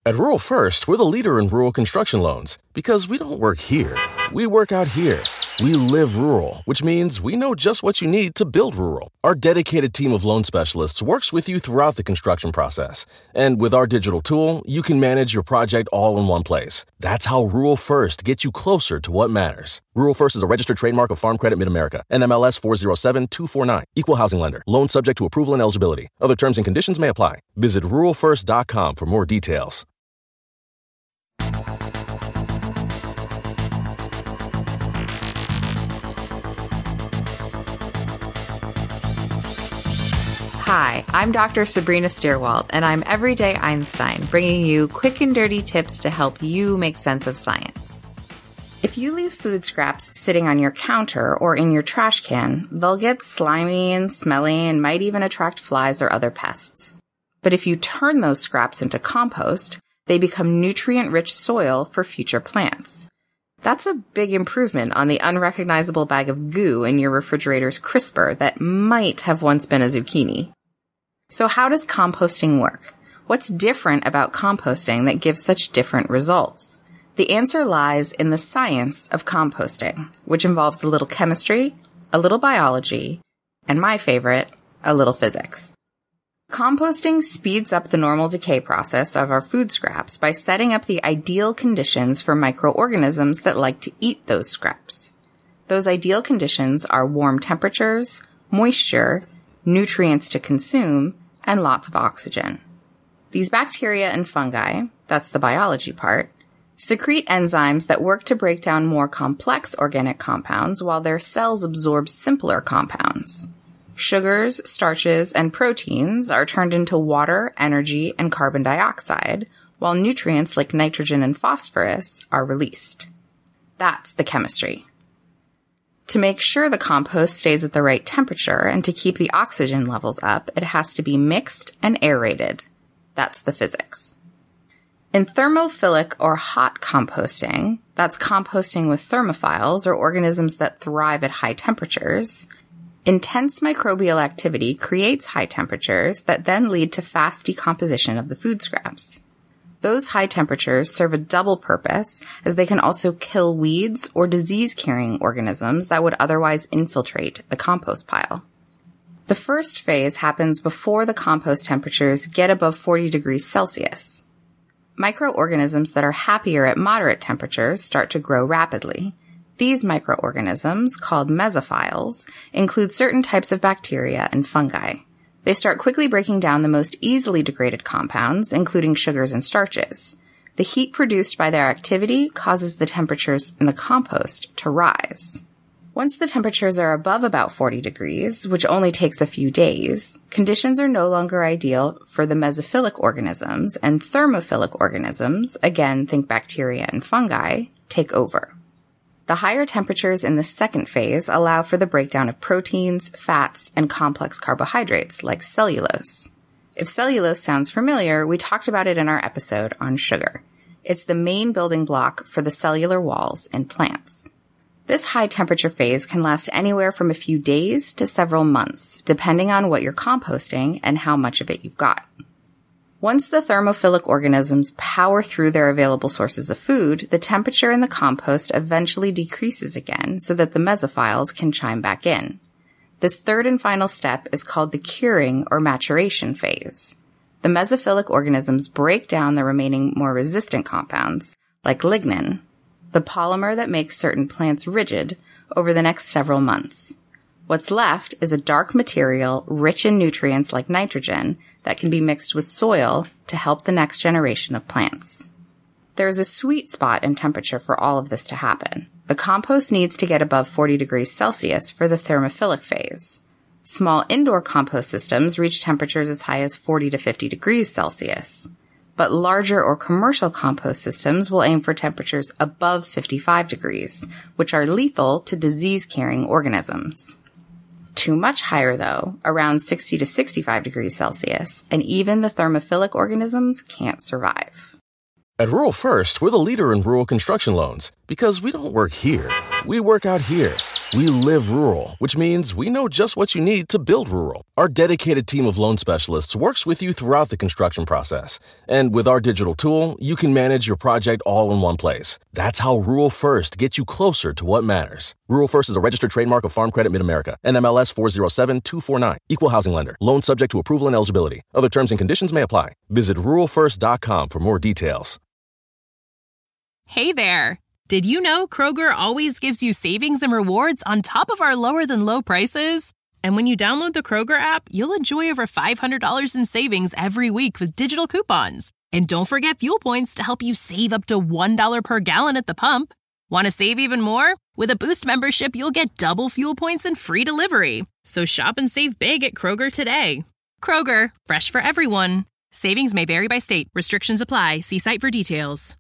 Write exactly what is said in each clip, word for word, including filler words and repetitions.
At Rural First, we're the leader in rural construction loans because we don't work here. We work out here. We live rural, which means we know just what you need to build rural. Our dedicated team of loan specialists works with you throughout the construction process. And with our digital tool, you can manage your project all in one place. That's how Rural First gets you closer to what matters. Rural First is a registered trademark of Farm Credit Mid-America, N M L S four zero seven two four nine. Equal housing lender. Loan subject to approval and eligibility. Other terms and conditions may apply. Visit rural first dot com for more details. Hi, I'm Doctor Sabrina Stierwalt, and I'm Everyday Einstein, bringing you quick and dirty tips to help you make sense of science. If you leave food scraps sitting on your counter or in your trash can, they'll get slimy and smelly and might even attract flies or other pests. But if you turn those scraps into compost, they become nutrient-rich soil for future plants. That's a big improvement on the unrecognizable bag of goo in your refrigerator's crisper that might have once been a zucchini. So how does composting work? What's different about composting that gives such different results? The answer lies in the science of composting, which involves a little chemistry, a little biology, and my favorite, a little physics. Composting speeds up the normal decay process of our food scraps by setting up the ideal conditions for microorganisms that like to eat those scraps. Those ideal conditions are warm temperatures, moisture, nutrients to consume, and lots of oxygen. These bacteria and fungi, that's the biology part, secrete enzymes that work to break down more complex organic compounds while their cells absorb simpler compounds. Sugars, starches, and proteins are turned into water, energy, and carbon dioxide, while nutrients like nitrogen and phosphorus are released. That's the chemistry. To make sure the compost stays at the right temperature and to keep the oxygen levels up, it has to be mixed and aerated. That's the physics. In thermophilic or hot composting, that's composting with thermophiles or organisms that thrive at high temperatures, intense microbial activity creates high temperatures that then lead to fast decomposition of the food scraps. Those high temperatures serve a double purpose, as they can also kill weeds or disease-carrying organisms that would otherwise infiltrate the compost pile. The first phase happens before the compost temperatures get above forty degrees Celsius. Microorganisms that are happier at moderate temperatures start to grow rapidly. These microorganisms, called mesophiles, include certain types of bacteria and fungi. They start quickly breaking down the most easily degraded compounds, including sugars and starches. The heat produced by their activity causes the temperatures in the compost to rise. Once the temperatures are above about forty degrees, which only takes a few days, conditions are no longer ideal for the mesophilic organisms, and thermophilic organisms, again think bacteria and fungi, take over. The higher temperatures in the second phase allow for the breakdown of proteins, fats, and complex carbohydrates like cellulose. If cellulose sounds familiar, we talked about it in our episode on sugar. It's the main building block for the cellular walls in plants. This high temperature phase can last anywhere from a few days to several months, depending on what you're composting and how much of it you've got. Once the thermophilic organisms power through their available sources of food, the temperature in the compost eventually decreases again so that the mesophiles can chime back in. This third and final step is called the curing or maturation phase. The mesophilic organisms break down the remaining more resistant compounds, like lignin, the polymer that makes certain plants rigid, over the next several months. What's left is a dark material rich in nutrients like nitrogen that can be mixed with soil to help the next generation of plants. There is a sweet spot in temperature for all of this to happen. The compost needs to get above forty degrees Celsius for the thermophilic phase. Small indoor compost systems reach temperatures as high as forty to fifty degrees Celsius. But larger or commercial compost systems will aim for temperatures above fifty-five degrees, which are lethal to disease-carrying organisms. Too much higher, though, around sixty to sixty-five degrees Celsius, and even the thermophilic organisms can't survive. At Rural First, we're the leader in rural construction loans because we don't work here. We work out here. We live rural, which means we know just what you need to build rural. Our dedicated team of loan specialists works with you throughout the construction process. And with our digital tool, you can manage your project all in one place. That's how Rural First gets you closer to what matters. Rural First is a registered trademark of Farm Credit Mid-America, N M L S four zero seven two four nine, Equal Housing Lender. Loan subject to approval and eligibility. Other terms and conditions may apply. Visit rural first dot com for more details. Hey there. Did you know Kroger always gives you savings and rewards on top of our lower-than-low prices? And when you download the Kroger app, you'll enjoy over five hundred dollars in savings every week with digital coupons. And don't forget fuel points to help you save up to one dollar per gallon at the pump. Want to save even more? With a Boost membership, you'll get double fuel points and free delivery. So shop and save big at Kroger today. Kroger, fresh for everyone. Savings may vary by state. Restrictions apply. See site for details.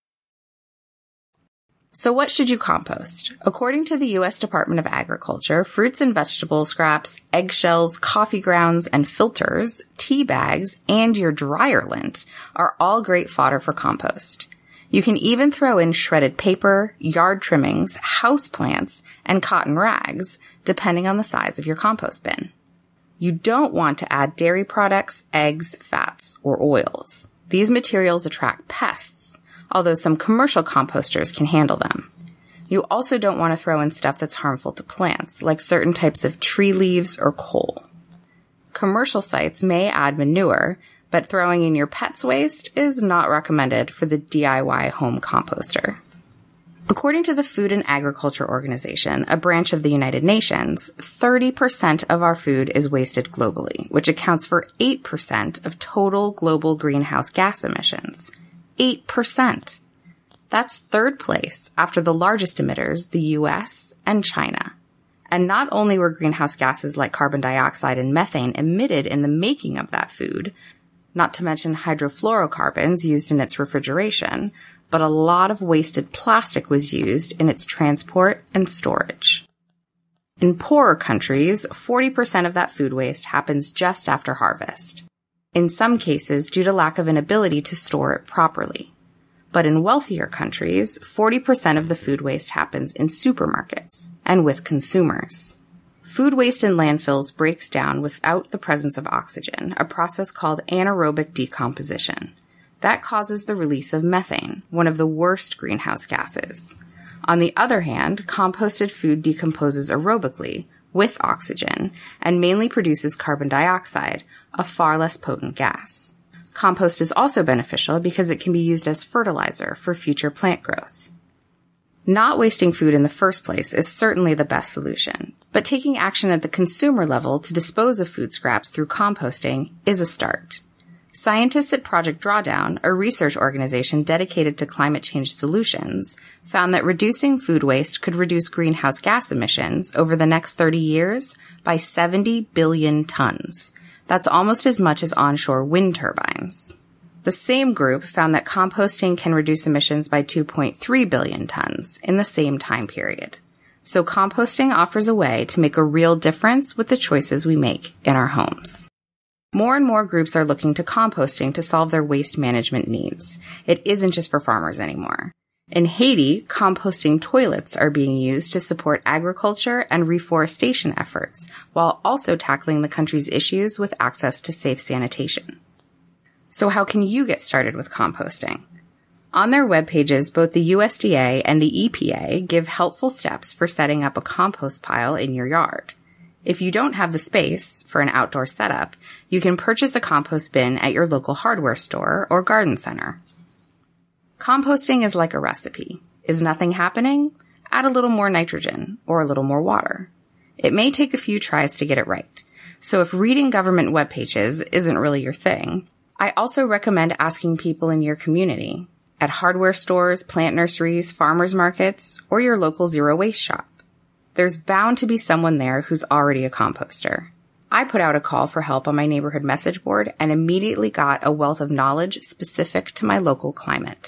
So what should you compost? According to the U S Department of Agriculture, fruits and vegetable scraps, eggshells, coffee grounds, and filters, tea bags, and your dryer lint are all great fodder for compost. You can even throw in shredded paper, yard trimmings, house plants, and cotton rags, depending on the size of your compost bin. You don't want to add dairy products, eggs, fats, or oils. These materials attract pests, although some commercial composters can handle them. You also don't want to throw in stuff that's harmful to plants, like certain types of tree leaves or coal. Commercial sites may add manure, but throwing in your pet's waste is not recommended for the D I Y home composter. According to the Food and Agriculture Organization, a branch of the United Nations, thirty percent of our food is wasted globally, which accounts for eight percent of total global greenhouse gas emissions. eight percent. That's third place after the largest emitters, the U S and China. And not only were greenhouse gases like carbon dioxide and methane emitted in the making of that food, not to mention hydrofluorocarbons used in its refrigeration, but a lot of wasted plastic was used in its transport and storage. In poorer countries, forty percent of that food waste happens just after harvest. In some cases, due to lack of an ability to store it properly. But in wealthier countries, forty percent of the food waste happens in supermarkets and with consumers. Food waste in landfills breaks down without the presence of oxygen, a process called anaerobic decomposition. That causes the release of methane, one of the worst greenhouse gases. On the other hand, composted food decomposes aerobically, with oxygen, and mainly produces carbon dioxide, a far less potent gas. Compost is also beneficial because it can be used as fertilizer for future plant growth. Not wasting food in the first place is certainly the best solution, but taking action at the consumer level to dispose of food scraps through composting is a start. Scientists at Project Drawdown, a research organization dedicated to climate change solutions, found that reducing food waste could reduce greenhouse gas emissions over the next thirty years by seventy billion tons. That's almost as much as onshore wind turbines. The same group found that composting can reduce emissions by two point three billion tons in the same time period. So composting offers a way to make a real difference with the choices we make in our homes. More and more groups are looking to composting to solve their waste management needs. It isn't just for farmers anymore. In Haiti, composting toilets are being used to support agriculture and reforestation efforts, while also tackling the country's issues with access to safe sanitation. So how can you get started with composting? On their web pages, both the U S D A and the E P A give helpful steps for setting up a compost pile in your yard. If you don't have the space for an outdoor setup, you can purchase a compost bin at your local hardware store or garden center. Composting is like a recipe. Is nothing happening? Add a little more nitrogen or a little more water. It may take a few tries to get it right. So if reading government web pages isn't really your thing, I also recommend asking people in your community, at hardware stores, plant nurseries, farmers markets, or your local zero waste shop. There's bound to be someone there who's already a composter. I put out a call for help on my neighborhood message board and immediately got a wealth of knowledge specific to my local climate.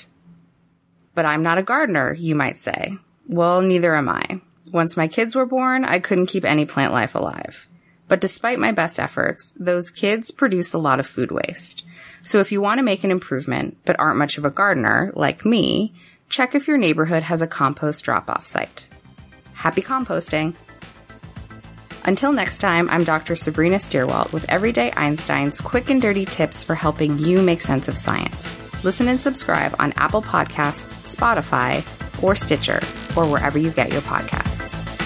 But I'm not a gardener, you might say. Well, neither am I. Once my kids were born, I couldn't keep any plant life alive. But despite my best efforts, those kids produce a lot of food waste. So if you want to make an improvement but aren't much of a gardener, like me, check if your neighborhood has a compost drop-off site. Happy composting. Until next time, I'm Doctor Sabrina Stierwalt with Everyday Einstein's quick and dirty tips for helping you make sense of science. Listen and subscribe on Apple Podcasts, Spotify, or Stitcher, or wherever you get your podcasts.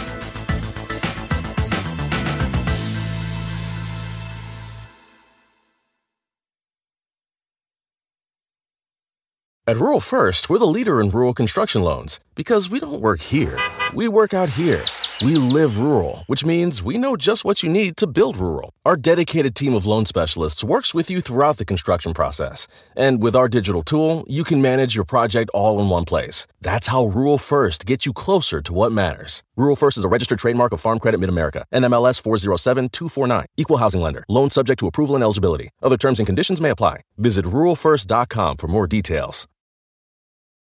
At Rural First, we're the leader in rural construction loans because we don't work here. We work out here. We live rural, which means we know just what you need to build rural. Our dedicated team of loan specialists works with you throughout the construction process. And with our digital tool, you can manage your project all in one place. That's how Rural First gets you closer to what matters. Rural First is a registered trademark of Farm Credit Mid-America, N M L S four zero seven two four nine. Equal housing lender. Loan subject to approval and eligibility. Other terms and conditions may apply. Visit rural first dot com for more details.